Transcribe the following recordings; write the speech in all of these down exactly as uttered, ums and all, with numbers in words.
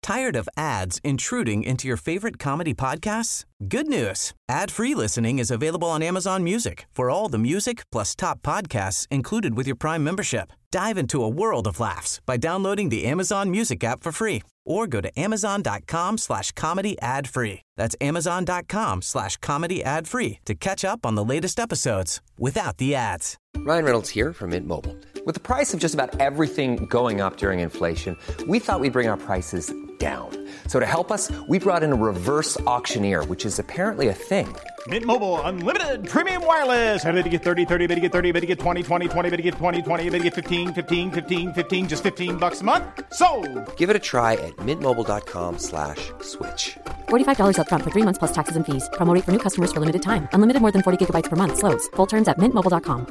Tired of ads intruding into your favorite comedy podcasts? Good news. Ad-free listening is available on Amazon Music for all the music plus top podcasts included with your Prime membership. Dive into a world of laughs by downloading the Amazon Music app for free or go to amazon.com slash comedy ad free. That's amazon.com slash comedy ad free to catch up on the latest episodes without the ads. Ryan Reynolds here from Mint Mobile. With the price of just about everything going up during inflation, we thought we'd bring our prices down. So to help us, we brought in a reverse auctioneer, which is apparently a thing. Mint Mobile Unlimited Premium Wireless. How to get thirty, thirty, bit to get thirty, bit to get twenty, twenty, twenty, bit to get twenty, twenty, bit to get fifteen, fifteen, fifteen, fifteen, just fifteen bucks a month? Sold! Give it a try at mintmobile.com slash switch. forty-five dollars up front for three months plus taxes and fees. Promo rate for new customers for limited time. Unlimited more than forty gigabytes per month. Slows full terms at mint mobile dot com.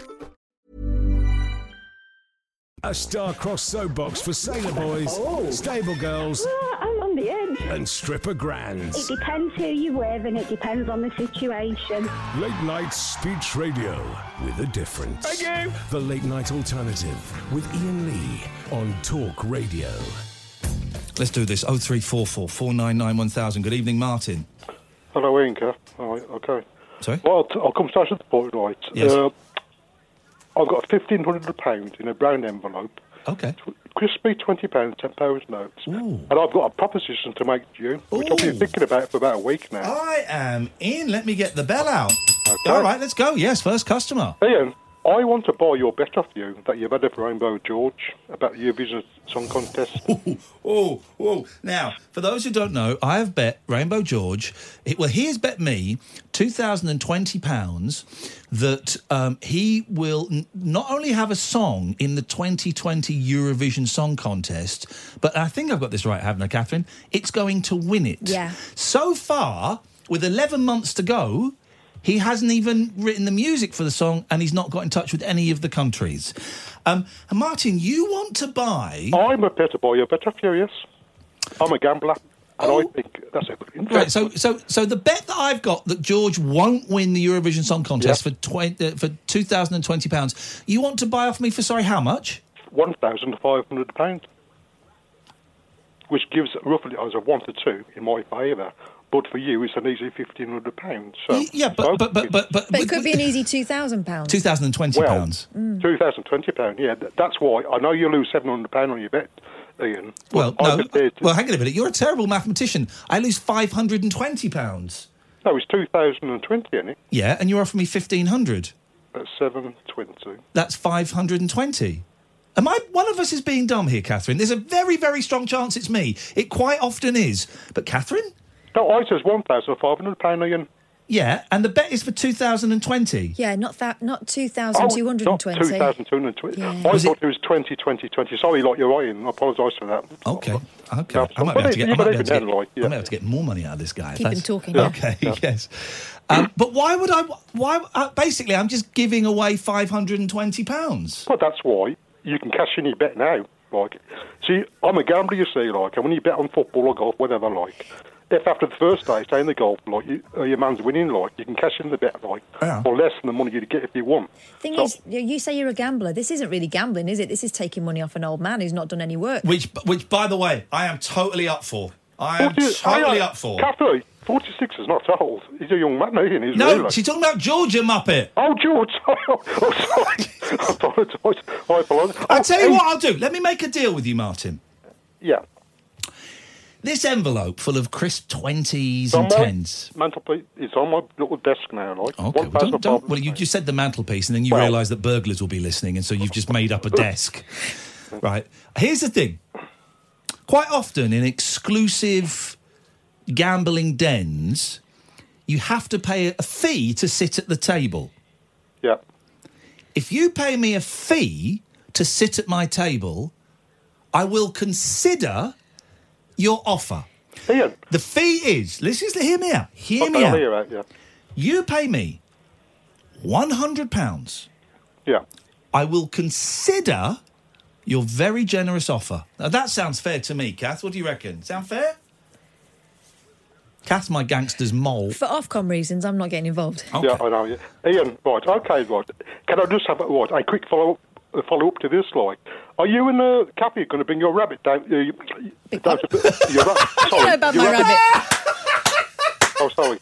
A star-crossed soapbox for sailor boys, oh. stable girls, oh, I'm on the edge, and stripper grands. It depends who you're with and it depends on the situation. Late night speech radio with a difference. Thank you. The Late Night Alternative with Ian Lee on Talk Radio. Let's do this. oh three four four, four nine nine, one thousand. Good evening, Martin. Hello, Ian. All right, okay. Sorry? Well, I'll, I'll come straight to the point, right? Yes. Uh, I've got fifteen hundred pounds in a brown envelope. Okay. Crispy twenty pounds, ten pounds notes. Ooh. And I've got a proposition to make to you, which Ooh. I've been thinking about for about a week now. I am in. Let me get the bell out. Okay. All right, let's go. Yes, first customer. Ian, I want to buy your bet off you that you've had of Rainbow George about the Eurovision Song Contest. Oh, oh, oh. Now, for those who don't know, I have bet Rainbow George, it, well, he has bet me two thousand twenty pounds that um, he will n- not only have a song in the twenty twenty Eurovision Song Contest, but I think I've got this right, haven't I, Catherine? It's going to win it. Yeah. So far, with eleven months to go, he hasn't even written the music for the song, and he's not got in touch with any of the countries. Um, and Martin, you want to buy... I'm a better buy your bet off you, yes. I'm a gambler, and Oh. I think that's a good interest. Right, so so so the bet that I've got that George won't win the Eurovision Song Contest Yep. for twenty, uh, for two thousand twenty pounds, you want to buy off me for, sorry, how much? one thousand five hundred pounds, which gives roughly as a one to two in my favour. But for you, it's an easy fifteen hundred pounds. So, Y- yeah, but but but but but, But it could be an easy two thousand pounds. two thousand twenty well, pounds. two thousand twenty pounds. Yeah, th- that's why I know you lose seven hundred pounds on your bet, Ian. but Well, I'm no. prepared to- Well, hang on a minute. You're a terrible mathematician. I lose five hundred and twenty pounds. no, it's two thousand twenty, isn't it? Yeah, and you're offering me fifteen hundred. That's seven twenty. That's five hundred and twenty. Am I? One of us is being dumb here, Catherine. There's a very, very strong chance it's me. It quite often is. But Catherine? No, I says one thousand five hundred pounds, Ian. Yeah, and the bet is for two thousand twenty. Yeah, not that, not two thousand two hundred twenty. Oh, not two thousand two hundred twenty. Yeah. I Was thought it- it was twenty, twenty, twenty. Sorry, like you're right, Ian. I apologise for that. Okay, okay. No, I might be able to get. I but might be able to even get, then, like, yeah. I might be able to get more money out of this guy. if Keep him that's- talking. Okay, yes. Um, but why would I? Why? Uh, basically, I'm just giving away five hundred and twenty pounds. But that's why you can cash in your bet now. Like, see, I'm a gambler, you see, like, and when you bet on football or golf, whatever, like, if after the first day, say in the golf, like, you, uh, your man's winning, like, you can cash in the bet, like, Yeah. for less than the money you'd get if you won. Thing So- is, you you say you're a gambler. This isn't really gambling, is it? This is taking money off an old man who's not done any work. Which, which, by the way, I am totally up for. I am forty totally I, uh, up for. Kathy, forty-six is not old. He's a young man, isn't he? He's No, really. she's talking about Georgia Muppet. Oh, George, oh, sorry. I apologise. I apologise. I'll Oh, tell you hey, what I'll do. Let me make a deal with you, Martin. Yeah. This envelope full of crisp twenties It's on and my tens. mantelpiece. It's on my little desk now, like. Okay, well, don't, don't, well you just said the mantelpiece, and then you Well- realise that burglars will be listening, and so you've just made up a desk. Right. Here's the thing. Quite often in exclusive gambling dens, you have to pay a fee to sit at the table. Yeah. If you pay me a fee to sit at my table, I will consider your offer. Ian. The fee is, listen, hear me out. Hear Okay, me I'll out. hear out, yeah. You pay me one hundred pounds. Yeah. I will consider your very generous offer. Now, that sounds fair to me, Kath. What do you reckon? Sound fair? Kath's my gangster's mole. For Ofcom reasons, I'm not getting involved. Okay. Yeah, I know. Yeah. Ian, right, okay, right. Can I just have right, a quick follow-up a follow up to this. Like, are you and uh, Kathy going to bring your rabbit down? Uh, you- down to, your ra- What do you sorry, know about your my rabbit? Oh, sorry.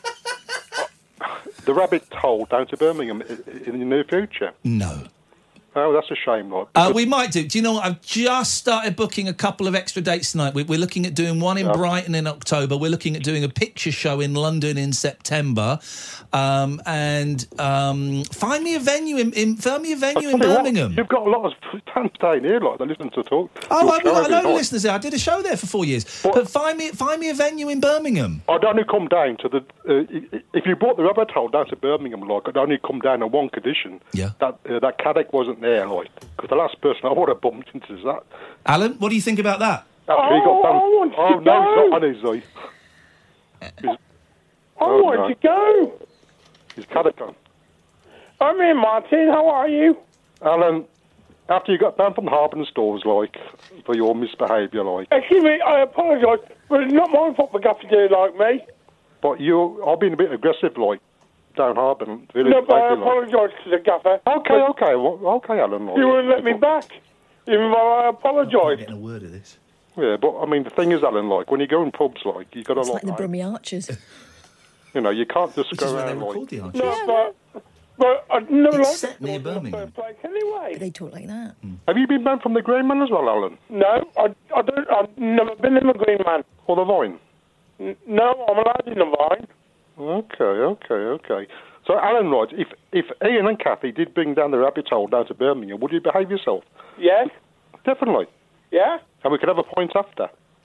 Uh, The rabbit hole down to Birmingham i- in the near future. No. Oh, that's a shame, like. Uh, we might do. Do you know what? I've just started booking a couple of extra dates tonight. We- We're looking at doing one in Yeah. Brighton in October. We're looking at doing a picture show in London in September. Um, and um, find me a venue in, in find me a venue in Tell you what, Birmingham. you've got a lot of fans staying here, like, they listen to talk. Oh, your I've show got a every load of night. listeners there. I did a show there for four years. But- But find me find me a venue in Birmingham. I'd only come down to the... Uh, i- if you brought the rabbit hole down to Birmingham, like, I'd only come down on one condition. Yeah. That uh, that Caddick wasn't there, like, because the last person I would have bumped into is that. Alan, what do you think about that? After he got Oh, banned- I want oh to no, go. he's not on his eye. He's, I Oh, want no. to go. he's Caddick on. I'm here, Martin. How are you? Alan, after you got banned from Harbin stores, like, for your misbehaviour, like, Excuse me, I apologise, but it's not my fault the gaffer did like me. but you, I've been a bit aggressive, like, down Harbin. Really, No, but I lately, like. apologise to the gaffer. Okay, okay, well, okay, Alan. Like, You wouldn't let me back, even though I apologise. Getting a word of this. Yeah, but I mean, the thing is, Alan, like, when you go in pubs, like, you got to, It's like, like the Brummie Archers. you know, you can't just Which go is where they around, record like, the Archers. No, but, but I'd never It's liked set it near in the Birmingham. first place anyway. They talk like that. have you been banned from the Green Man as well, Alan? No, I, I don't, I've never been in the Green Man. Or the Vine? N- No, I'm allowed in the Vine. Okay, okay, okay. So, Alan, right, if, if Ian and Kathy did bring down the rabbit hole down to Birmingham, would you behave yourself? Yes? Definitely. Yeah? And we could have a point after.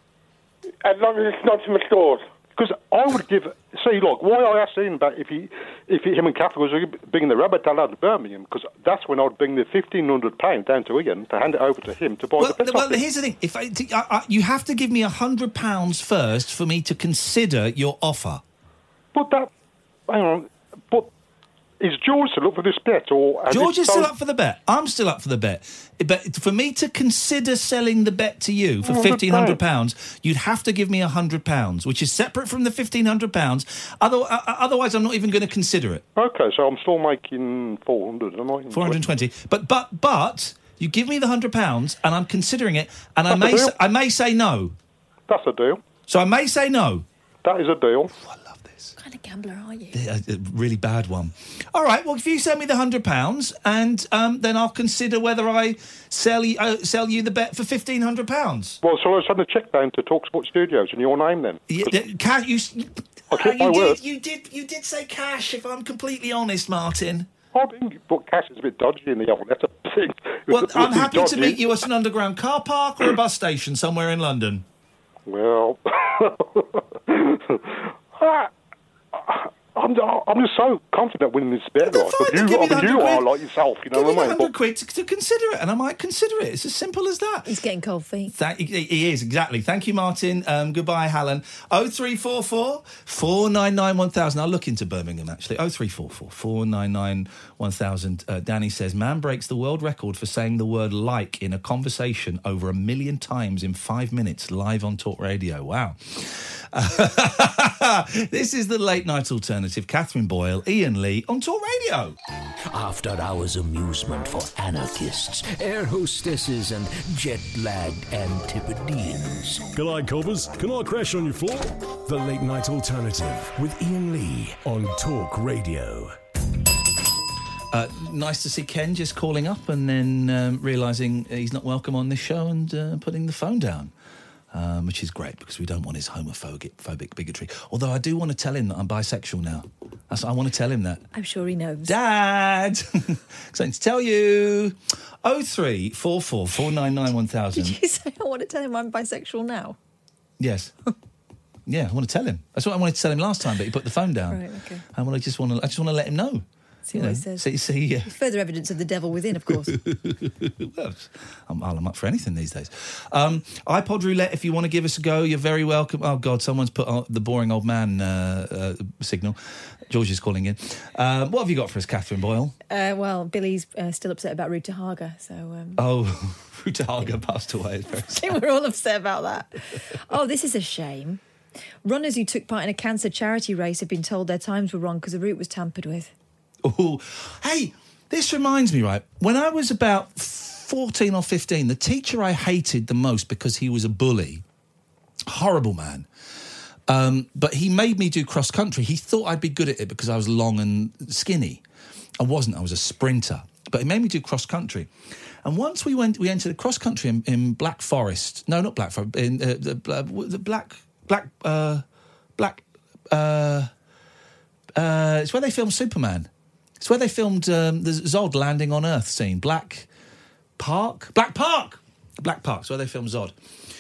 As long as it's not in the stores. Because I would give... See, look, why I asked Ian about if he, if he, him and Kathy was bringing the rabbit hole out to Birmingham, because that's when I'd bring the fifteen hundred pounds down to Ian to hand it over to him to buy Well, the best well of it. here's the thing. If I, I, I, you have to give me a hundred pounds first for me to consider your offer. But that... Hang on. But is George still up for this bet? Or has George it is still sold- up for the bet. I'm still up for the bet. But for me to consider selling the bet to you for Oh, fifteen hundred pounds, you'd have to give me a hundred pounds, which is separate from the fifteen hundred pounds. Other, uh, otherwise, I'm not even going to consider it. Okay, so I'm still making four hundred, am I? Four hundred twenty. But but but you give me the hundred pounds, and I'm considering it, and I That's a may deal. s- I may say no. That's a deal. So I may say no. That is a deal. I love this. What kind of gambler are you? A, a really bad one. All right. Well, if you send me the hundred pounds, and um, then I'll consider whether I sell you uh, sell you the bet for fifteen hundred pounds. Well, so I send a check down to TalkSport Studios in your name then. Yeah, yeah, cash. You, s- I'll keep uh, my you word. did. You did. You did say cash. If I'm completely honest, Martin. I think but cash is a bit dodgy in the old. That's a thing. Well, It's a I'm bit happy to dodgy. meet you at an underground car park or a bus station somewhere in London. Well, I, I'm, I'm just so confident winning this bet. Then Like, fine, but then you, give me I the mean, you hundred are quid. like yourself, you know Give me what the I mean? hundred But, quid to, to consider it, and I might consider it. It's as simple as that. He's getting cold feet. Thank, he, he is, exactly. Thank you, Martin. Um, goodbye, Helen. oh three four four, four nine nine, one thousand. I'll look into Birmingham, actually. oh three four four, four nine nine, one thousand. Uh, Danny says, man breaks the world record for saying the word like in a conversation over a million times in five minutes live on Talk Radio. Wow. This is the Late Night Alternative. Catherine Boyle, Ian Lee on Talk Radio. After hours amusement for anarchists, air hostesses, and jet-lagged Antipodeans. G'day, coppers. Can I crash on your floor? The Late Night Alternative with Ian Lee on Talk Radio. Uh, nice to see Ken just calling up and then um, realising he's not welcome on this show and uh, putting the phone down. Um, which is great because we don't want his homophobic phobic bigotry. Although I do want to tell him that I'm bisexual now. That's, I want to tell him that. I'm sure he knows. Dad! Something to tell you. oh three four four, four nine nine, one thousand. Did you say I want to tell him I'm bisexual now? Yes. Yeah, I want to tell him. That's what I wanted to tell him last time, but he put the phone down. Right, okay. I want to just want to. I just want to let him know. See You what know, he says. See, see, yeah. Further evidence of the devil within, of course. Well, I'm, I'm up for anything these days. Um, iPod roulette, if you want to give us a go, you're very welcome. Oh, God, someone's put uh, the boring old man uh, uh, signal. George is calling in. Um, what have you got for us, Catherine Boyle? Uh, well, Billy's uh, still upset about Ruta Haga, so... Um, Oh, Ruta Haga passed away. It's very I think we're all upset about that. Oh, this is a shame. Runners who took part in a cancer charity race have been told their times were wrong because the route was tampered with. Oh, hey, This reminds me, right, when I was about fourteen or fifteen, the teacher I hated the most because he was a bully, horrible man, um, but he made me do cross-country. He thought I'd be good at it because I was long and skinny. I wasn't. I was a sprinter. But he made me do cross-country. And once we went, we entered a cross-country in, in Black Forest. No, not Black Forest. In uh, the, uh, the Black... Black... Uh, Black... Uh, uh, it's where they filmed Superman. It's where they filmed um, the Zod landing on Earth scene. Black Park? Black Park! Black Park. It's where they filmed Zod.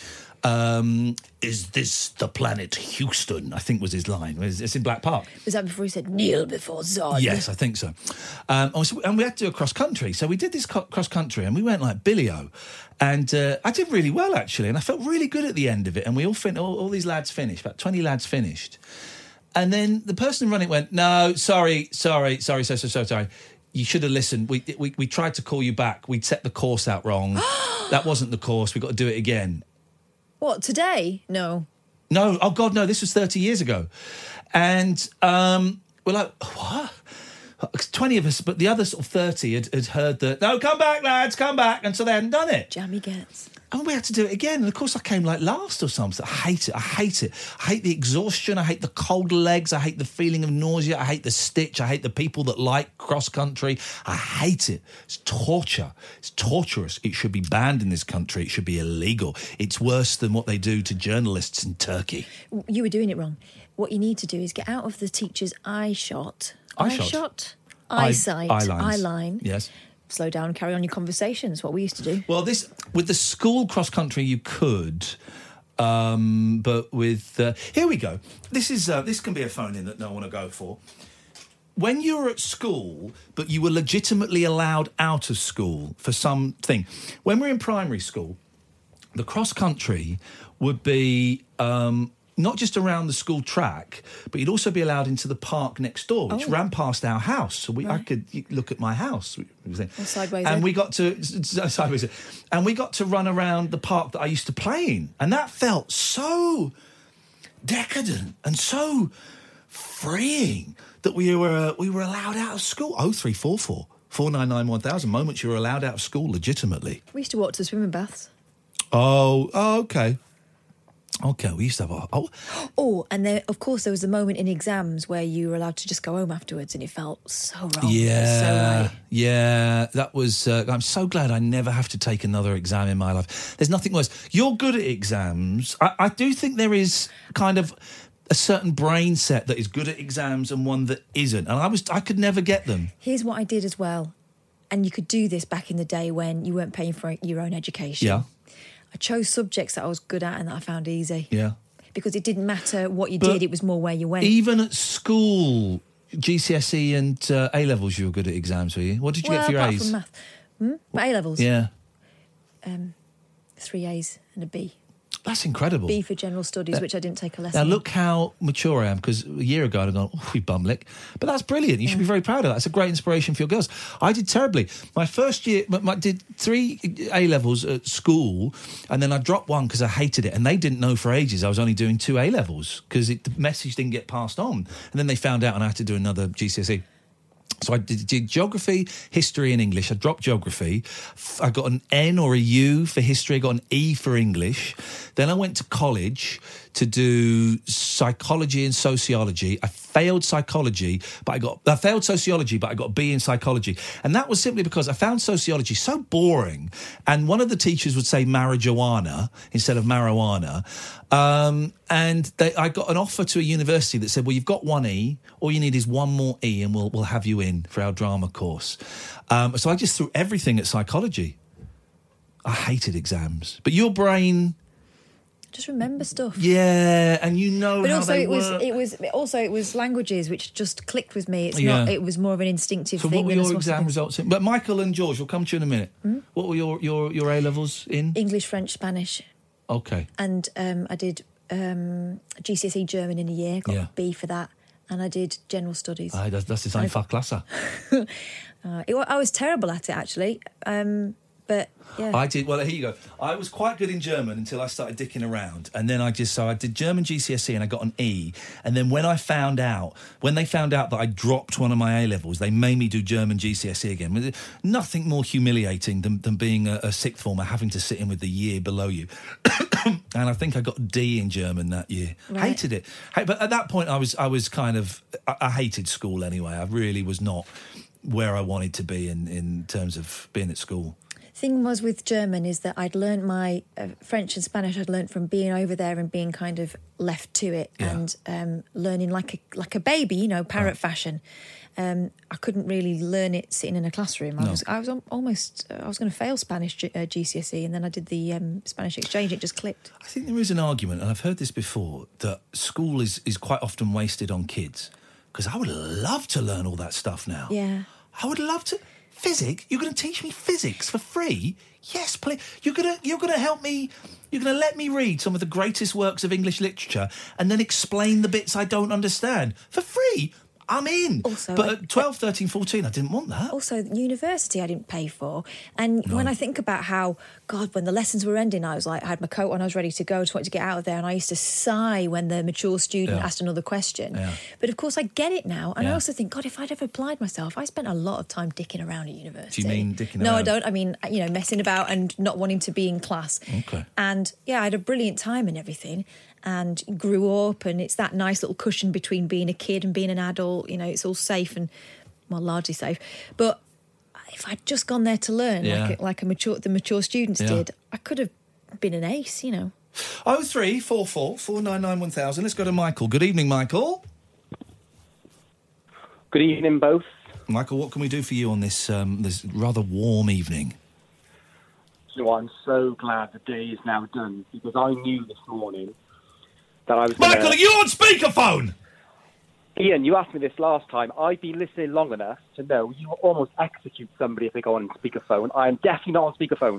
Um, is this the planet Houston? I think was his line. It's in Black Park. Was that before he said kneel before Zod? Yes, I think so. Um, and we had to do a cross country. So we did this cross country and we went like Billy-O. And uh, I did really well, actually. And I felt really good at the end of it. And we all, fin- all, all these lads finished, about twenty lads finished. And then the person running went, no, sorry, sorry, sorry, so, so, so, sorry. You should have listened. We, we, we tried to call you back. We'd set the course out wrong. That wasn't the course. We've got to do it again. What, today? No. No, oh God, no, this was thirty years ago. And um, we're like, what? twenty of us, but the other sort of thirty had, had heard that, no, come back, lads, come back. And so they hadn't done it. Jammy gets. And we had to do it again. And of course I came like last or something. I hate it. I hate it. I hate the exhaustion. I hate the cold legs. I hate the feeling of nausea. I hate the stitch. I hate the people that like cross country. I hate it. It's torture. It's torturous. It should be banned in this country. It should be illegal. It's worse than what they do to journalists in Turkey. You were doing it wrong. What you need to do is get out of the teacher's eye shot. Eye, eye shot? shot? Eye, Eyesight. eye lines. Eye line. Yes. Slow down and carry on your conversations, what we used to do. Well, this with the school cross-country you could, um, but with... Uh, here we go. This is uh, this can be a phone-in that no one will go for. When you were at school, but you were legitimately allowed out of school for something. When we were in primary school, the cross-country would be... Um, not just around the school track, but you'd also be allowed into the park next door, which oh. ran past our house. So we, right. I could look at my house. Well, sideways. And then. we got to sideways, and we got to run around the park that I used to play in, and that felt so decadent and so freeing that we were we were allowed out of school. Oh three four four four nine nine one thousand moments you were allowed out of school legitimately. We used to walk to the swimming baths. Oh, oh okay. Okay, we used to have a... Oh, oh and there, of course, there was a moment in exams where you were allowed to just go home afterwards and it felt so wrong. Yeah, so right. yeah, that was... Uh, I'm so glad I never have to take another exam in my life. There's nothing worse. You're good at exams. I, I do think there is kind of a certain brain set that is good at exams and one that isn't. And I was, I could never get them. Here's what I did as well. And you could do this back in the day when you weren't paying for your own education. Yeah. I chose subjects that I was good at and that I found easy. Yeah. Because it didn't matter what you But did, it was more where you went. Even at school, G C S E and uh, A-levels, you were good at exams, were you? What did you well, get for your apart A's? From math. Hmm? But A-levels? Yeah. Um, three A's and a B. That's incredible. B for general studies, Now- which I didn't take a lesson Now, in. look how mature I am, because a year ago I'd have gone, oh, we bumlick. But that's brilliant. You should be very proud of that. It's a great inspiration for your girls. I did terribly. My first year, I did three A-levels at school, and then I dropped one because I hated it, and they didn't know for ages I was only doing two A-levels, because the message didn't get passed on. And then they found out, and I had to do another G C S E. So I did, did geography, history and English. I dropped geography. F- I got an N or a U for history. I got an E for English. Then I went to college to do psychology and sociology. I failed psychology, but I got I failed sociology, but I got a B in psychology. And that was simply because I found sociology so boring. And one of the teachers would say marijuana instead of marijuana. Um, and they, I got an offer to a university that said, well, you've got one E. All you need is one more E and we'll, we'll have you in for our drama course. Um, so I just threw everything at psychology. I hated exams. But your brain... Just remember stuff. Yeah, and you know But how also they it was work. it was also it was languages which just clicked with me. It's Yeah. not it was more of an instinctive So thing. what were than a your sort of exam thing. results in? But Michael and George, we'll come to you in a minute. Hmm? What were your, your, your A-levels in? English, French, Spanish. Okay. And um, I did um, G C S E German in a year, got Yeah. a B for that. And I did general studies. Ah, das, das ist einfach klasse. Uh, it, wa- I was terrible at it, actually. Um, But yeah, I did. Well, here you go. I was quite good in German until I started dicking around, and then I just so I did German G C S E and I got an E. And then when I found out, when they found out that I dropped one of my A levels, they made me do German G C S E again. Nothing more humiliating than, than being a, a sixth former, having to sit in with the year below you. And I think I got a D in German that year. Right. Hated it. Hey, but at that point, I was I was kind of I, I hated school anyway. I really was not where I wanted to be in in terms of being at school. Thing was with German is that I'd learnt my uh, French and Spanish. I'd learnt from being over there and being kind of left to it, Yeah. and um, learning like a like a baby, you know, parrot Right. fashion. Um, I couldn't really learn it sitting in a classroom. I No. was I was al- almost uh, I was going to fail Spanish G- uh, G C S E, and then I did the um, Spanish exchange. It just clicked. I think there is an argument, and I've heard this before, that school is, is quite often wasted on kids. Because I would love to learn all that stuff now. Yeah. I would love to. Physics? You're going to teach me physics for free? Yes, please. You're going to you're going to help me. You're going to let me read some of the greatest works of English literature and then explain the bits I don't understand for free. I'm in. Also, but I- at twelve, thirteen, fourteen, I didn't want that. Also, university I didn't pay for. And when I think about how, God, when the lessons were ending, I was like, I had my coat on, I was ready to go, just wanted to get out of there. And I used to sigh when the mature student Yeah. asked another question. Yeah. But of course, I get it now. And I Yeah. also think, God, if I'd ever applied myself, I spent a lot of time dicking around at university. Do you mean dicking No, around? I don't. I mean, you know, messing about and not wanting to be in class. Okay. And yeah, I had a brilliant time and everything, and grew up, and it's that nice little cushion between being a kid and being an adult. You know, it's all safe and, well, largely safe. But if I'd just gone there to learn, Yeah. like a, like a mature the mature students Yeah. did, I could have been an ace. You know. Oh three four four four nine nine one thousand. Let's go to Michael. Good evening, Michael. Good evening, both. Michael, what can we do for you on this um, this rather warm evening? So I'm so glad the day is now done, because I knew this morning that I was Michael, gonna... are you on speakerphone? Ian, you asked me this last time. I've been listening long enough to know you almost execute somebody if they go on speakerphone. I am definitely not on speakerphone.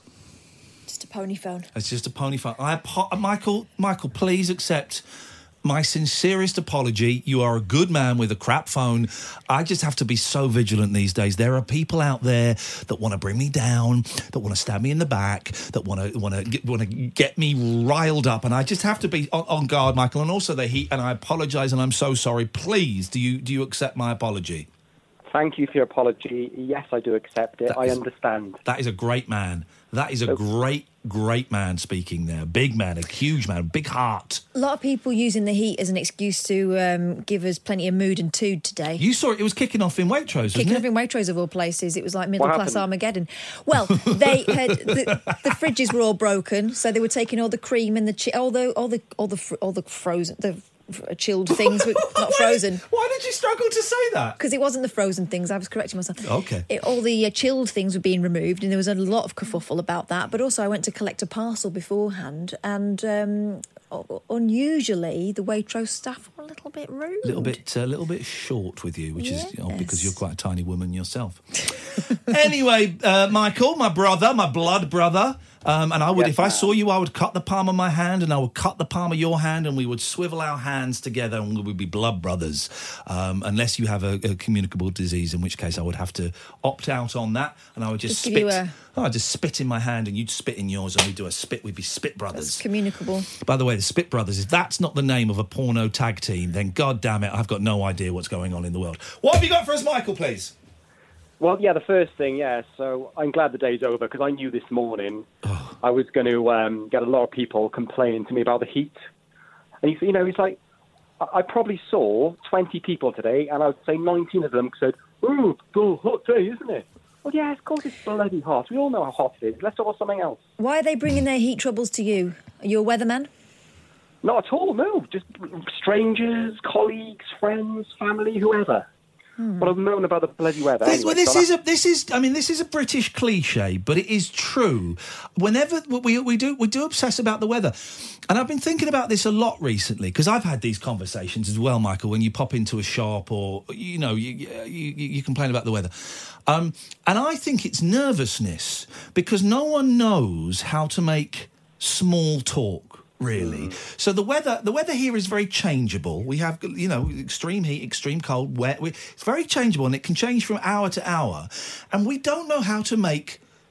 Just a pony phone. It's just a pony phone. I, apo- Michael, Michael, please accept my sincerest apology. You are a good man with a crap phone. I just have to be so vigilant these days. There are people out there that want to bring me down, that want to stab me in the back, that want to want to want to get me riled up, and I just have to be on, on guard, Michael. And also the heat. And I apologise, and I'm so sorry. Please, do you do you accept my apology? Thank you for your apology. Yes, I do accept it. That I is- understand. That is a great man. That is a great, great man speaking there. Big man, a huge man, big heart. A lot of people using the heat as an excuse to um, give us plenty of mood and tood today. You saw it, it was kicking off in Waitrose, wasn't Kicking it? off in Waitrose of all places. It was like middle What class happened? Armageddon. Well, they had the, the fridges were all broken, so they were taking all the cream and the chi- all the all the all the fr- all the frozen the f- chilled things, were not frozen. Why did you struggle to say that? Because it wasn't the frozen things. I was correcting myself. Okay. It, all the uh, chilled things were being removed, and there was a lot of kerfuffle about that. But also, I went to collect a parcel beforehand, and um, u- unusually, the Waitrose staff were a little bit rude. A little bit, a little bit short with you, which is you know, because Yes. you're quite a tiny woman yourself. Anyway, uh, Michael, my brother, my blood brother, um, and I would, Yes, if I ma'am. saw you, I would cut the palm of my hand, and I would cut the palm of your hand, and we would swivel our hands together, and we would be blood brothers. Um, unless you have a, a communicable disease, in which case I would have to opt out on that, and I would just, Just give spit. you a- Oh, I'd just spit in my hand, and you'd spit in yours, and we'd do a spit. We'd be spit brothers. Communicable. By the way, the Spit Brothers, if that's not the name of a porno tag team, then God damn it, I've got no idea what's going on in the world. What have you got for us, Michael, please? Well, yeah, the first thing, yeah, so I'm glad the day's over, because I knew this morning Oh. I was going to um, get a lot of people complaining to me about the heat. And, you, you know, it's like, I, I probably saw twenty people today, and I would say nineteen of them said, oh, it's a hot day, isn't it? Well, yeah, of course it's bloody hot. We all know how hot it is. Let's talk about something else. Why are they bringing their heat troubles to you? Are you a weatherman? Not at all, no. Just strangers, colleagues, friends, family, whoever. But I've known about the bloody weather. This, anyway, well, this so is a this is I mean this is a British cliche, but it is true. Whenever we we do we do obsess about the weather, and I've been thinking about this a lot recently because I've had these conversations as well, Michael. When you pop into a shop or you know you you, you, you complain about the weather, um, and I think it's nervousness because no one knows how to make small talk. Really. So the weather, the weather here is very changeable. We have, you know, extreme heat, extreme cold, wet. We, it's very changeable, and it can change from hour to hour. And we don't know how to make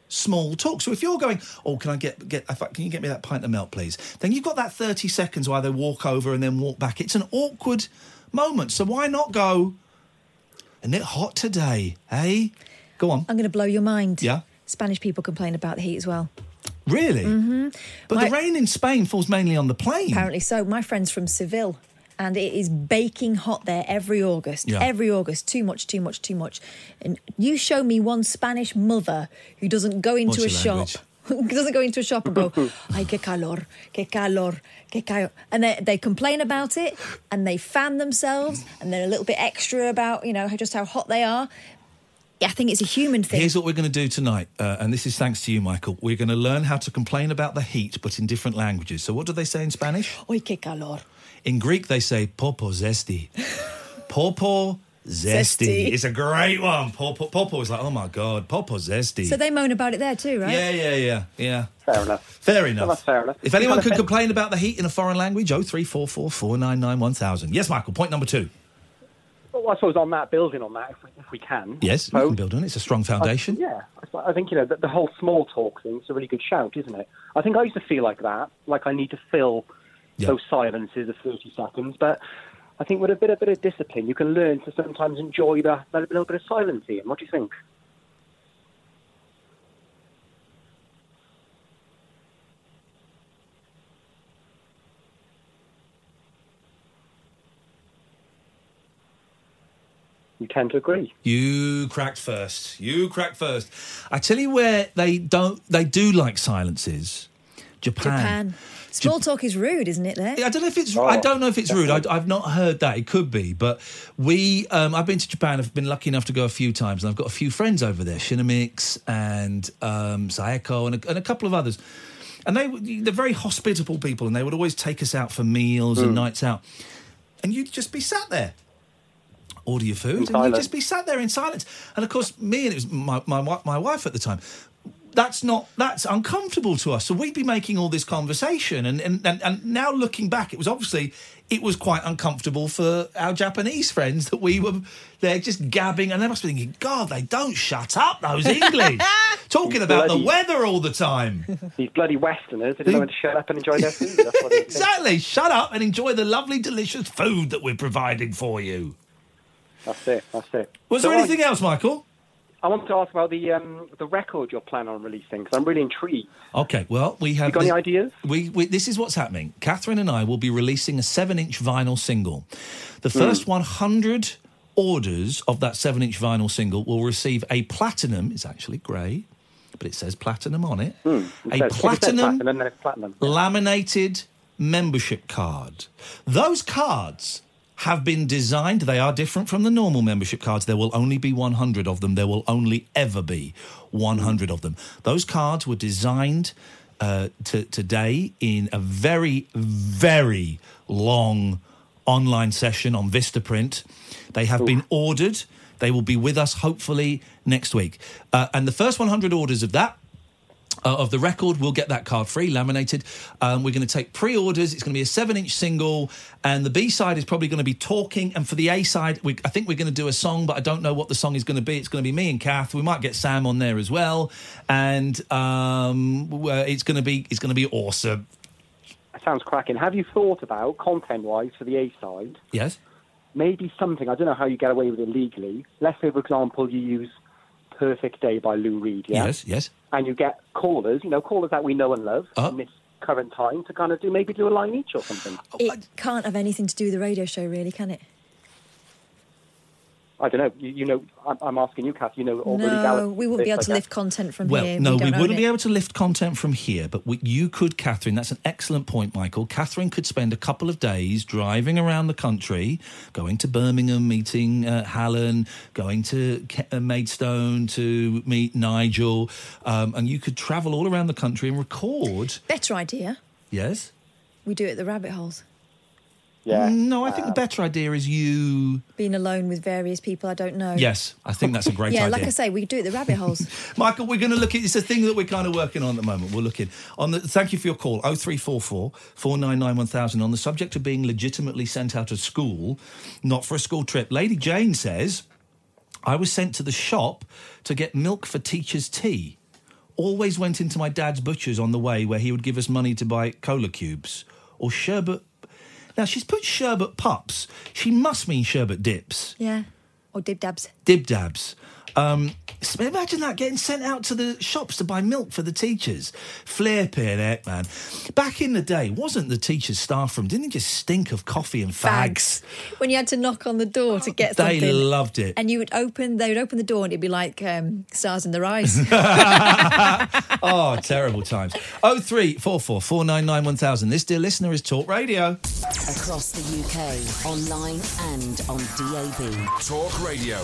small talk. So if you're going, oh, can I get get? Can you get me that pint of milk, please? Then you've got that thirty seconds while they walk over and then walk back. It's an awkward moment. So why not go? Isn't it hot today? Hey, go on. I'm going to blow your mind. Yeah. Spanish people complain about the heat as well. Really? Mm-hmm. But My- the rain in Spain falls mainly on the plain. Apparently so. My friend's from Seville, and it is baking hot there every August. Yeah. Every August. Too much, too much, too much. And you show me one Spanish mother who doesn't go into What's a your shop... language? doesn't go into a shop and go, ay, que calor, que calor, que calor. And they, they complain about it, and they fan themselves, and they're a little bit extra about, you know, just how hot they are. I think it's a human thing. Here's what we're going to do tonight, uh, and this is thanks to you, Michael. We're going to learn how to complain about the heat, but in different languages. So what do they say in Spanish? Ay, que calor. In Greek, they say popo zesti. Popo zesti. Zesti. It's a great one. Popo, popo is like, oh, my God, popo zesti. So they moan about it there too, right? Yeah, yeah, yeah, yeah. Fair enough. Fair enough. Well, that's fair enough. If anyone You could kind of- complain about the heat in a foreign language, oh three four four, four nine nine, one thousand. Yes, Michael, point number two. Well, I suppose on that, building on that, if we, if we can. Yes, we So- can build on it. It's a strong foundation. I, yeah, I suppose- I think, you know, the, the whole small talk thing is a really good shout, isn't it? I think I used to feel like that, like I need to fill Yeah. those silences of thirty seconds, but I think with a bit, a bit of discipline, you can learn to sometimes enjoy the, that little bit of silence, Ian. What do you think? You tend to agree. You cracked first. You cracked first. I tell you where they don't. They do like silences. Japan. Japan. Small talk is rude, isn't it, there? I don't know if it's. Oh, I don't know if it's rude. I, I've not heard that. It could be, but we. Um, I've been to Japan. I've been lucky enough to go a few times, and I've got a few friends over there, Shinamix and um, Sayako, and a, and a couple of others. And they they're very hospitable people, and they would always take us out for meals and nights out. And you'd just be sat there, order your food, and you'd silence. just be sat there in silence. And of course, me and it was my my wi- my wife at the time. That's not, that's uncomfortable to us. So we'd be making all this conversation. And, and, and, and now looking back, it was obviously, it was quite uncomfortable for our Japanese friends that we were there just gabbing. And they must be thinking, God, they don't shut up, those English. Talking about the Bloody- weather all the time. These bloody Westerners, they don't know when to shut up and enjoy their food. That's what they think. Exactly. Shut up and enjoy the lovely, delicious food that we're providing for you. That's it, that's it. Was So there I- anything else, Michael? I want to ask about the um, the record you're planning on releasing, because I'm really intrigued. Okay, well, we have... You got any this- ideas? We, we, this is what's happening. Catherine and I will be releasing a seven-inch vinyl single. The first Hmm. one hundred orders of that seven-inch vinyl single will receive a platinum... It's actually grey, but it says platinum on it. Hmm. It A says- it says platinum, platinum, and then it's platinum. laminated membership card. Those cards have been designed. They are different from the normal membership cards. There will only be one hundred of them. There will only ever be one hundred of them. Those cards were designed uh, to, today in a very, very long online session on Vistaprint. They have been ordered. They will be with us hopefully next week. Uh, and the first one hundred orders of that Uh, of the record, we'll get that card free, laminated. Um, we're going to take pre-orders. It's going to be a seven-inch single, and the B-side is probably going to be Talking. And for the A-side, we, I think we're going to do a song, but I don't know what the song is going to be. It's going to be me and Kath. We might get Sam on there as well, and um, well, it's going to be it's going to be awesome. That sounds cracking. Have you thought about, content-wise, for the A-side, Yes. maybe something, I don't know how you get away with it legally. Let's say, for example, you use Perfect Day by Lou Reed, yeah? Yes. Yes. And you get callers, you know, callers that we know and love Uh. in this current time to kind of do, maybe do a line each or something. It can't have anything to do with the radio show, really, can it? I don't know. You, you know, I'm, I'm asking you, Kath, you know all the No, legalities. we wouldn't be able Like to that. lift content from Well, here. no, we, we don't own wouldn't it. be able to lift content from here, but we, you could, Catherine. That's an excellent point, Michael. Catherine could spend a couple of days driving around the country, going to Birmingham, meeting uh, Hallen, going to Ke- uh, Maidstone to meet Nigel, um, and you could travel all around the country and record. Better idea. Yes? We do it at the rabbit holes. Yeah. No, I think the better idea is you... Being alone with various people I don't know. Yes, I think that's a great yeah, idea. like I say, we do it at the rabbit holes. Michael, we're going to look at, it's a thing that we're kind of working on at the moment. We'll look in. On the, thank you for your call, oh three four four, four nine nine, one thousand. On the subject of being legitimately sent out of school, not for a school trip, Lady Jane says, I was sent to the shop to get milk for teacher's tea. always went into my dad's butcher's on the way where he would give us money to buy cola cubes or sherbet. Now, she's put sherbet pups. She must mean sherbet dips. Yeah. Or dib dabs. Dib dabs. Um, imagine that, getting sent out to the shops to buy milk for the teachers. Flipping heck, man. Back in the day, wasn't the teachers' staff room, didn't it just stink of coffee and fags? Fags. When you had to knock on the door to get They something. loved it. And you would open, they would open the door and it'd be like um, stars in their eyes. Oh, terrible times. oh three four four, four nine nine, one thousand. This, dear listener, is Talk Radio. Across the U K, online and on D A B. Talk Radio.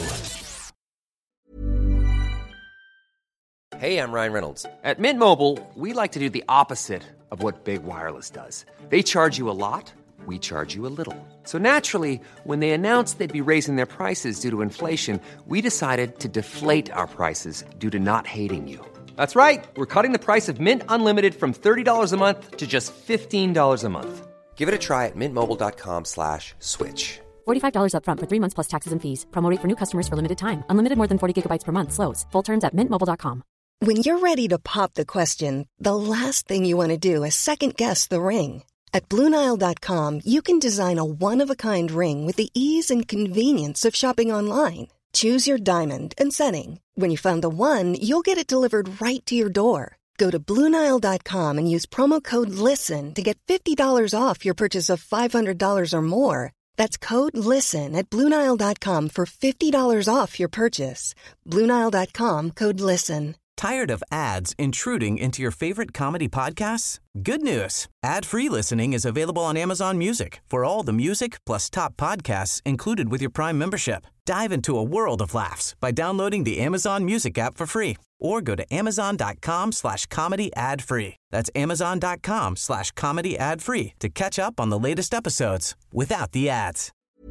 Hey, I'm Ryan Reynolds. At Mint Mobile, we like to do the opposite of what Big Wireless does. They charge you a lot, we charge you a little. So naturally, when they announced they'd be raising their prices due to inflation, we decided to deflate our prices due to not hating you. That's right. We're cutting the price of Mint Unlimited from thirty dollars a month to just fifteen dollars a month. Give it a try at mintmobile.com slash switch. forty-five dollars up front for three months plus taxes and fees. Promo rate for new customers for limited time. Unlimited more than forty gigabytes per month slows. Full terms at mint mobile dot com. When you're ready to pop the question, the last thing you want to do is second-guess the ring. At Blue Nile dot com, you can design a one-of-a-kind ring with the ease and convenience of shopping online. Choose your diamond and setting. When you find the one, you'll get it delivered right to your door. Go to Blue Nile dot com and use promo code LISTEN to get fifty dollars off your purchase of five hundred dollars or more. That's code LISTEN at Blue Nile dot com for fifty dollars off your purchase. Blue Nile dot com, code LISTEN. Tired of ads intruding into your favorite comedy podcasts? Good news. Ad-free listening is available on Amazon Music for all the music plus top podcasts included with your Prime membership. Dive into a world of laughs by downloading the Amazon Music app for free or go to amazon.com slash comedy ad-free. That's amazon.com slash comedy ad-free to catch up on the latest episodes without the ads.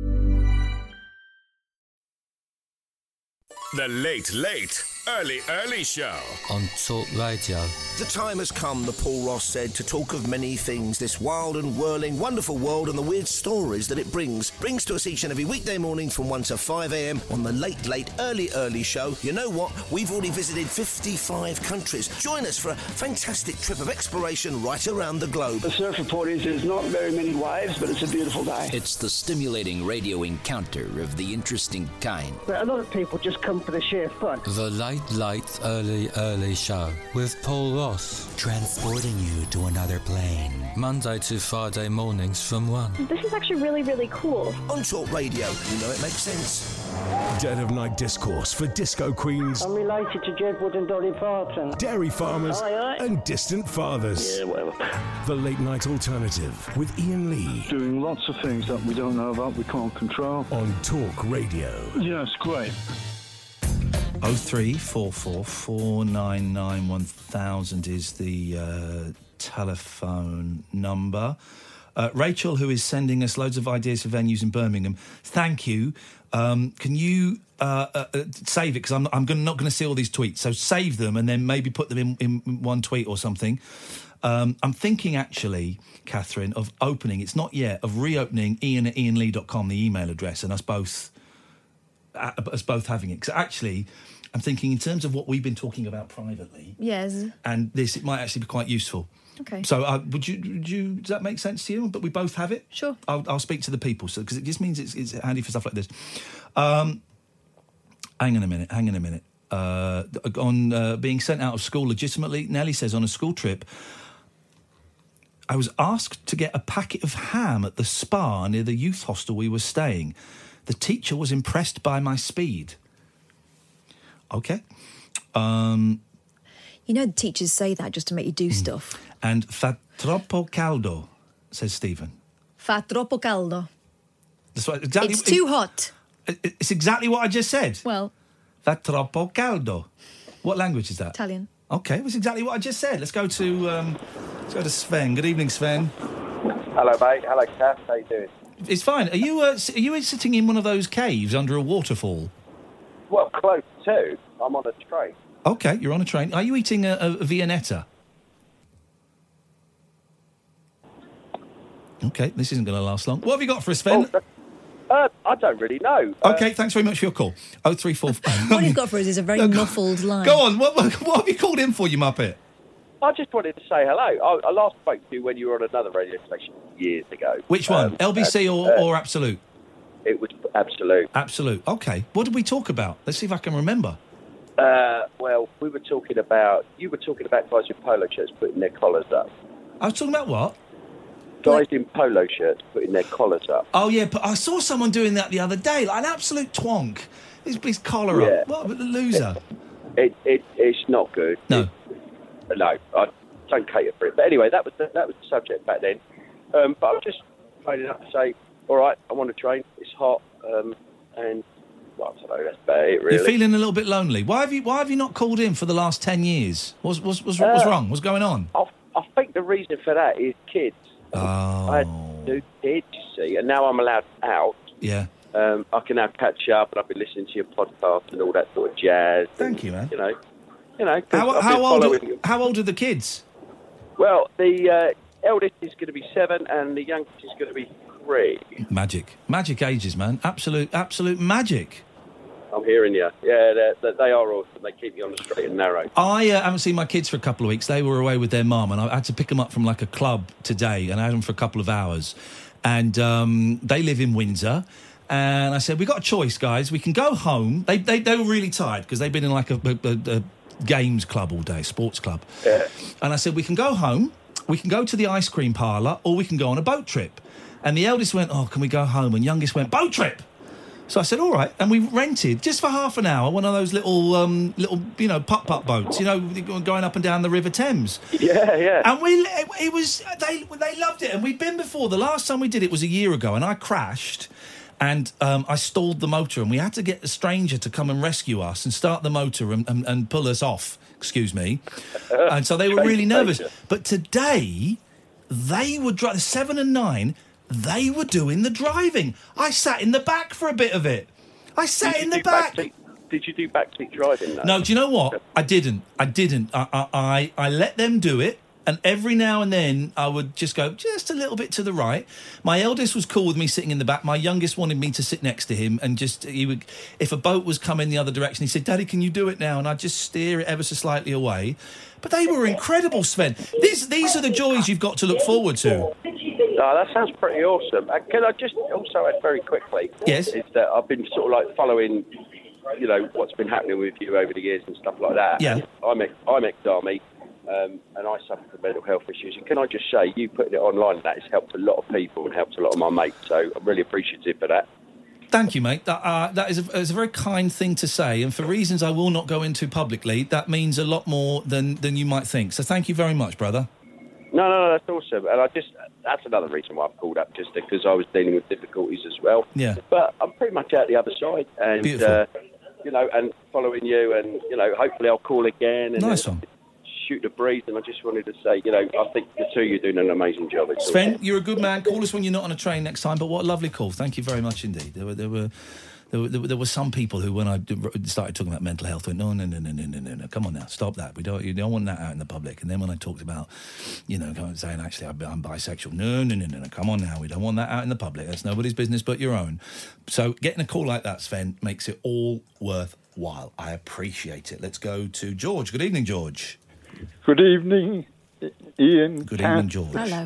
The Late Late Early Early Show on Talk Radio. The time has come, the Paul Ross said, to talk of many things. This wild and whirling, wonderful world and the weird stories that it brings. Brings to us each and every weekday morning from one to five a.m. on the Late Late Early Early Show. You know what? We've already visited fifty-five countries. Join us for a fantastic trip of exploration right around the globe. The surf report is there's not very many waves, but it's a beautiful day. It's the stimulating radio encounter of the interesting kind. But a lot of people just come for the sheer fun. The Late Late Early Early Show with Paul Ross. Transporting you to another plane. Monday to Friday mornings from one. This is actually really, really cool. On Talk Radio, you know it makes sense. Dead of Night discourse for disco queens, I'm related to Jedward and Dolly Parton. dairy farmers, Aye, aye. and distant fathers. Yeah, well. The Late Night Alternative with Ian Lee Doing lots of things that we don't know about, we can't control. on Talk Radio. Yes, great. oh three four four, four nine nine, one thousand is the uh, telephone number. Uh, Rachel, who is sending us loads of ideas for venues in Birmingham, thank you. Um, can you uh, uh, uh, save it? Because I'm, I'm gonna, not going to see all these tweets. So save them and then maybe put them in, in one tweet or something. Um, I'm thinking, actually, Catherine, of opening, it's not yet, of reopening ian at ian lee dot com, the email address, and us both, uh, us both having it. Because actually, I'm thinking in terms of what we've been talking about privately, Yes. and this, it might actually be quite useful. Okay. So, uh, would you? Would you? Does that make sense to you? But we both have it. Sure. I'll, I'll speak to the people, so because it just means it's, it's handy for stuff like this. Um, hang on a minute. Hang on a minute. Uh, on uh, being sent out of school legitimately, Nellie says on a school trip, I was asked to get a packet of ham at the spa near the youth hostel we were staying. The teacher was impressed by my speed. Okay. Um, You know, the teachers say that just to make you do stuff. and fa troppo caldo, says Stephen. Fa troppo caldo. That's what, exactly, It's too hot. it- It's exactly what I just said. Well, Fa troppo caldo. What language is that? Italian. Okay, that's exactly what I just said. Let's go to um, let's go to Sven. Good evening, Sven. Hello, mate. Hello, Kath. How you doing? It's fine. Are you uh, are you sitting in one of those caves under a waterfall? Well, close to. I'm on a train. Okay, you're on a train. Are you eating a, a Viennetta? Okay, this isn't going to last long. What have you got for us, Sven? Oh, Uh, I don't really know. Okay, thanks very much for your call. Oh three four. What he's got for us is a very muffled line. Go on. What, what, what have you called in for, you muppet? I just wanted to say hello. I, I last spoke to you when you were on another radio station years ago. Which one? Um, L B C uh, or, uh, or Absolute? It was Absolute. Absolute. Okay. What did we talk about? Let's see if I can remember. Uh, well, we were talking about... You were talking about guys in polo shirts putting their collars up. I was talking about what? Guys in polo shirts putting their collars up. Oh, yeah, but I saw someone doing that the other day, like an absolute twonk. His, his collar Yeah. up. What a loser. It, it It's not good. No. It, no, I don't cater for it. But anyway, that was the, that was the subject back then. Um, but I was just phoning up to say, all right, I want to train. It's hot. Um, and, well, I don't know, that's about it, really. You're feeling a little bit lonely. Why have you Why have you not called in for the last ten years? What's, what's, what's, what's Uh, wrong? What's going on? I, I think the reason for that is kids. Oh. I had two kids, you see, and now I'm allowed out. Yeah. Um, I can now catch up, and I've been listening to your podcast and all that sort of jazz. Thank and, you, man. You know, you know. 'cause How, I've how, been old following- are, how old are the kids? Well, the uh, eldest is going to be seven, and the youngest is going to be three. Magic. Magic ages, man. Absolute, absolute magic. I'm hearing you. Yeah, they're, they're, they are awesome. They keep you on the straight and narrow. I uh, haven't seen my kids for a couple of weeks. They were away with their mum, and I had to pick them up from like a club today, and I had them for a couple of hours. And um, they live in Windsor. And I said, we've got a choice, guys. We can go home. They they, they were really tired because they've been in like a, a, a games club all day, sports club. Yeah. And I said, we can go home, we can go to the ice cream parlour, or we can go on a boat trip. And the eldest went, oh, can we go home? And youngest went, boat trip. So I said, all right. And we rented, just for half an hour, one of those little, um, little, you know, putt-putt boats, you know, going up and down the River Thames. Yeah, yeah. And we, it, it was, they they loved it. And we'd been before. The last time we did it was a year ago, and I crashed, and um, I stalled the motor, and we had to get a stranger to come and rescue us and start the motor and, and, and pull us off, excuse me. And so they were really nervous. But today, they were, dri- seven and nine... They were doing the driving. I sat in the back for a bit of it. I sat Did in you the do back. backseat- Did you do backseat driving, though? No, do you know what? I didn't. I didn't. I, I, I, I let them do it, and every now and then I would just go just a little bit to the right. My eldest was cool with me sitting in the back. My youngest wanted me to sit next to him, and just he would. If a boat was coming the other direction, he said, "Daddy, can you do it now?" And I'd just steer it ever so slightly away. But they were incredible, Sven. These these are the joys you've got to look forward to. No, that sounds pretty awesome. Uh, can I just also add very quickly? Yes. Is that I've been sort of like following, you know, what's been happening with you over the years and stuff like that. Yeah. I'm ex- I'm ex-army, um, and I suffer from mental health issues. And can I just say, you putting it online, that has helped a lot of people and helped a lot of my mates. So I'm really appreciative for that. Thank you, mate. That, uh, that is a, is a very kind thing to say, and for reasons I will not go into publicly, that means a lot more than, than you might think. So thank you very much, brother. No, no, no, that's awesome. And I just, that's another reason why I've called up, just because I was dealing with difficulties as well. Yeah. But I'm pretty much out the other side. And, Beautiful. uh, you know, and following you, and, you know, hopefully I'll call again. And Nice one. Shoot the breeze. And I just wanted to say, you know, I think the two of you are doing an amazing job. It's Sven, you're a good man. Call us when you're not on a train next time. But what a lovely call. Thank you very much indeed. There were there were there were, there were, there were some people who, when I started talking about mental health, went, no, no, no, no, no, no, no, no. Come on now, stop that. We don't you don't want that out in the public. And then when I talked about, you know, saying actually I'm, I'm bisexual, no, no, no, no, no. Come on now, we don't want that out in the public. That's nobody's business but your own. So getting a call like that, Sven, makes it all worthwhile. I appreciate it. Let's go to George. Good evening, George. Good evening, Ian. Good Kat. evening, George. Hello.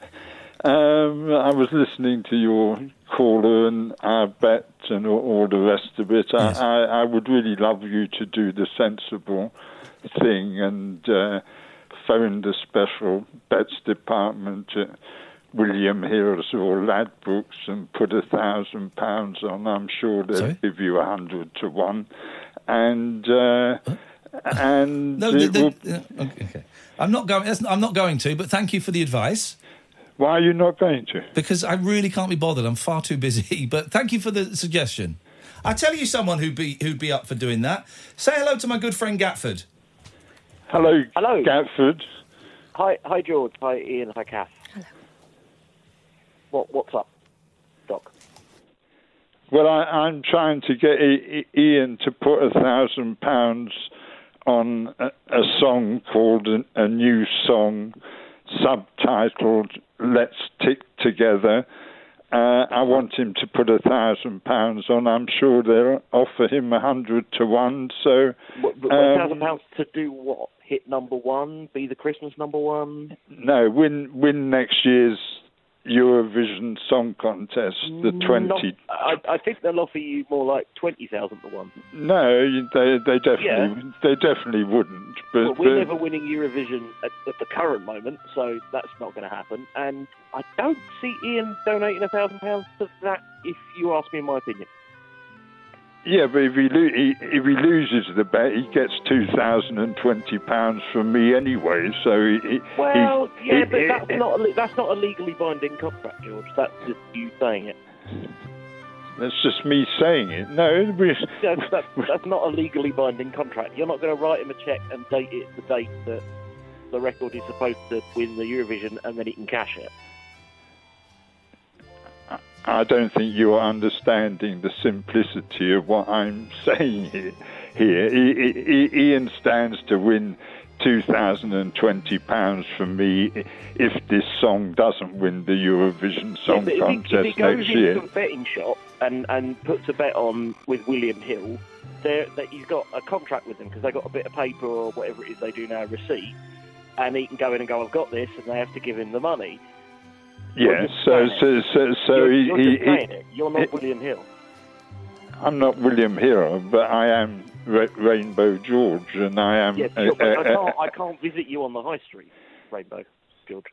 Um, I was listening to your caller and our bet and all, all the rest of it. Yes. I, I, I would really love you to do the sensible thing and uh, phone the special bets department at William Hill's or Ladbrokes and put a thousand pounds on. I'm sure they'll Sorry? give you a hundred to one. And uh, and No, it the, will- the, uh, okay. I'm not going. that's- I'm not going to. But thank you for the advice. why are you not going to? Because I really can't be bothered. I'm far too busy. But thank you for the suggestion. I'll tell you someone who'd be who'd be up for doing that. Say hello to my good friend Gatford. Hello, Hello. Gatford. Hi, hi, George. Hi, Ian. Hi, Kath. Hello. What, what's up, Doc? Well, I, I'm trying to get I, I, Ian to put a thousand pounds on a, a song called a, a new song, subtitled "Let's Tick Together," Uh, I want him to put a thousand pounds on. I'm sure they'll offer him a hundred to one. So, What, what, um, thousand pounds to do what? Hit number one? Be the Christmas number one? no, win win next year's Eurovision Song Contest, the twenty. Not, I, I think they'll offer you more like twenty thousand to one. No, they they definitely Yeah. they definitely wouldn't. But, Well, we're but never winning Eurovision at, at the current moment, so that's not going to happen. And I don't see Ian donating a thousand pounds to that. If you ask me, in my opinion. yeah, but if he, lo- he if he loses the bet, he gets two thousand and twenty pounds from me anyway. So he, he Well, he, yeah, he- but he- that's not a, that's not a legally binding contract, George. That's just you saying it. That's just me saying it. No, we, That's, that's, that's not a legally binding contract. You're not going to write him a cheque and date it the date that the record is supposed to win the Eurovision, and then he can cash it. I don't think you're understanding the simplicity of what I'm saying here. Here, I- I- I- Ian stands to win two thousand and twenty pounds from me if this song doesn't win the Eurovision Song yeah, but Contest if he, if he goes next into year. a betting shop and, and puts a bet on with William Hill, there that he's got a contract with them because they got a bit of paper or whatever it is they do now, a receipt, and he can go in and go, I've got this, and they have to give him the money. Yeah, so so so so you're, he, you're he, just saying he- it. You're not he- William Hill. I'm not William Hill, but I am Ra- Rainbow George, and I am. Yeah, uh, sure, but uh, I can't. I can't visit you on the high street, Rainbow George.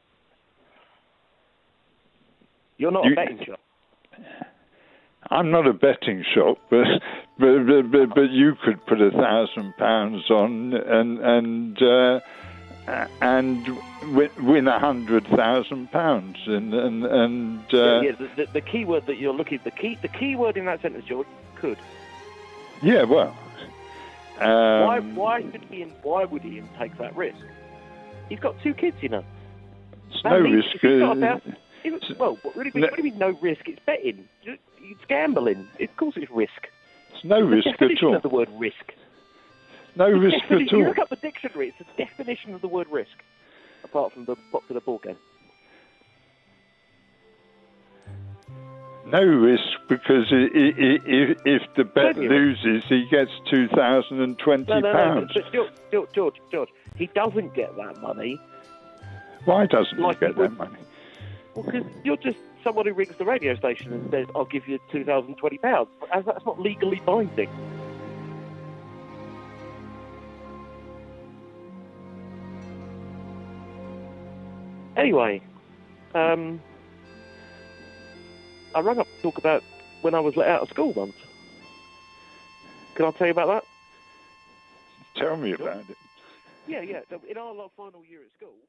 You're not You- a betting shop. I'm not a betting shop, but but but, but, but you could put a thousand pounds on and and uh, and win, win a hundred thousand pounds, and and and uh, yeah, yeah the, the, the key word that you're looking the key the key word in that sentence, George, could. yeah, well, um, why why should Ian? Why would Ian take that risk? He's got two kids, you know. it's That no means risk. if he's got a uh, thousand- if- well, what, what, do you mean, what do you mean no risk? It's betting. It's gambling. Of course, it's risk. It's no It's risk the at definition all. of the word risk. No The risk definition- at all. You look up the dictionary. It's the definition of the word risk, apart from the popular board game. No risk because i- i- i- if if the bet Plenty of risk. loses, he gets two thousand and twenty No, no, no. pounds. But George, George, George, George, he doesn't get that money. Why doesn't Like he he get that would- money? Well, because you're just someone who rings the radio station and says, I'll give you two thousand twenty pounds. As that's not legally binding. Anyway, um, I rang up to talk about when I was let out of school once. Can I tell you about that? Tell me about it. Yeah, yeah. So in our like, final year at school.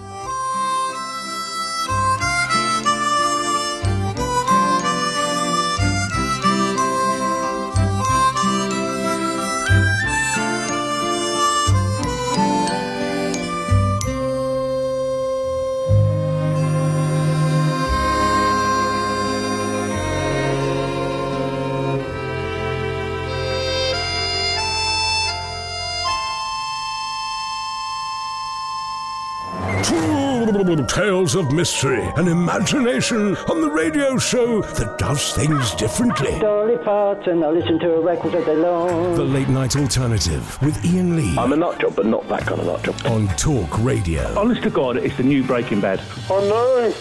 Tales of mystery and imagination on the radio show that does things differently. Dolly Parton, I listen to a record all day long. The Late Night Alternative with Ian Lee. I'm a nut job, but not that kind of nut job. On Talk Radio. Honest to God, it's the new Breaking Bad. Oh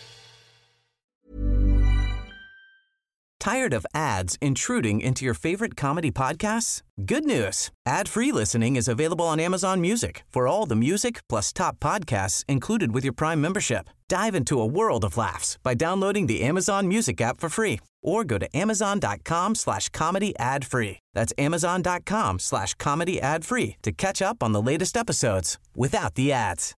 no! Tired of ads intruding into your favorite comedy podcasts? Good news. Ad-free listening is available on Amazon Music for all the music plus top podcasts included with your Prime membership. Dive into a world of laughs by downloading the Amazon Music app for free or go to amazon.com slash comedy ad free. That's amazon.com slash comedy ad free to catch up on the latest episodes without the ads.